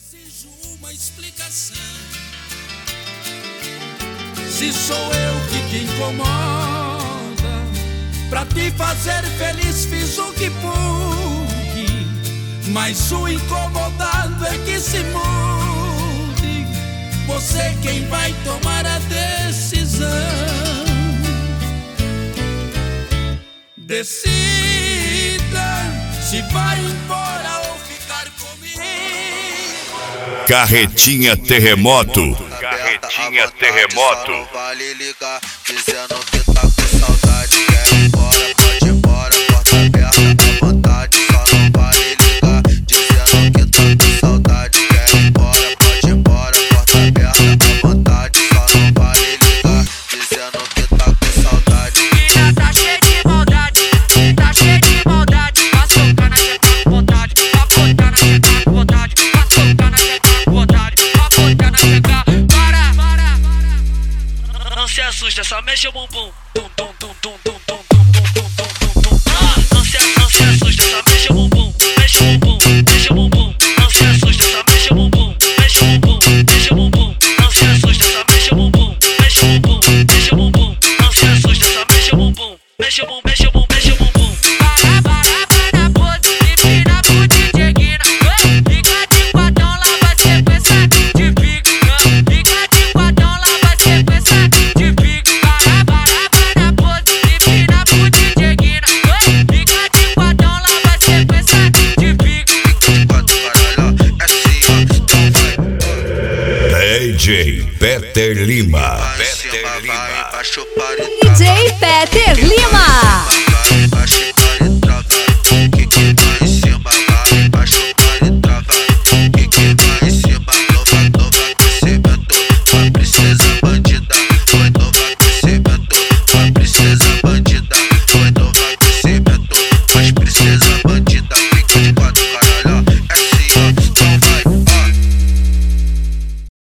Exijo uma explicação. Se sou eu que te incomoda, pra te fazer feliz fiz o que pude, mas o incomodado é que se mude. Você quem vai tomar a decisão. Decida se vai embora ou ficar comigo. Carretinha Terremoto. Carretinha Terremoto. Vale ligar, dizendo que tá com saudade. Quer ir embora, pode ir embora, porta aberta à vontade. Só não vale ligar, dizendo que tá com saudade. Quer ir embora, pode ir embora, porta aberta à vontade. Só não vale ligar, dizendo que tá com saudade. Filha tá cheia de maldade, tá cheia de maldade. Vai socar na teta com vontade, vai botar na teta com vontade, vai socar na teta com vontade, vai botar na teta. Para, não se assusta, só mexe o bumbum. Tum, tum, tum, tum, tum, tum, tum, tum, tum, tum, tum. Não se assusta, só mexe o bumbum, mexe o bumbum, mexe o bumbum. Não se assusta, só mexe o bumbum, mexe o bumbum, mexe o bumbum. Não se assusta, só mexe o bumbum, mexe o bumbum, mexe o bumbum. Não se assusta, só mexe o bumbum, mexe o bumbum, mexe o bumbum, mexe o bumbum. Para, pose, empina pro DJ Guina. Fica de quadrão, lá vai sequência de pique. Fica de quadrão, lá vai sequência de pique. Para, pose, empina pro DJ Guina. Fica de quadrão, lá vai sequência de pique. DJ Peter Lima. Vai, Peter Lima. embaixo, para e DJ Peter Lima.